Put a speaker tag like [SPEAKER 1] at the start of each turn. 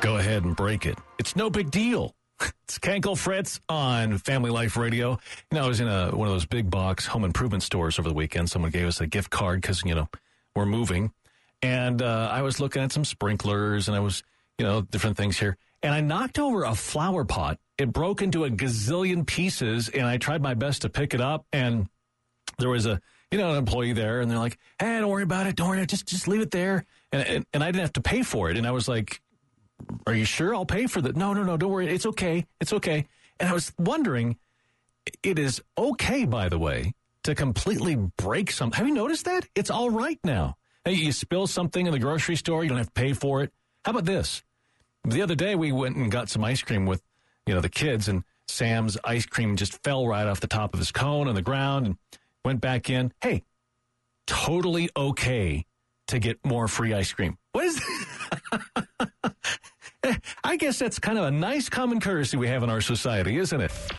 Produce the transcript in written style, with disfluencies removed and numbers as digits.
[SPEAKER 1] Go ahead and break it. It's no big deal. It's Kenkel Fritz on Family Life Radio. You know, I was in one of those big box home improvement stores over the weekend. Someone gave us a gift card because, you know, we're moving. And I was looking at some sprinklers and I was, you know, different things here. And I knocked over a flower pot. It broke into a gazillion pieces and I tried my best to pick it up. And there was an employee there and they're like, hey, don't worry about it. Don't worry. Just leave it there. And I didn't have to pay for it. And I was like, are you sure I'll pay for that? No, don't worry. It's okay. It's okay. And I was wondering, it is okay, by the way, to completely break something. Have you noticed that? It's all right now. Hey, you spill something in the grocery store, you don't have to pay for it. How about this? The other day, we went and got some ice cream with, you know, the kids, and Sam's ice cream just fell right off the top of his cone on the ground and went back in. Hey, totally okay to get more free ice cream. What is that? I guess that's kind of a nice common courtesy we have in our society, isn't it?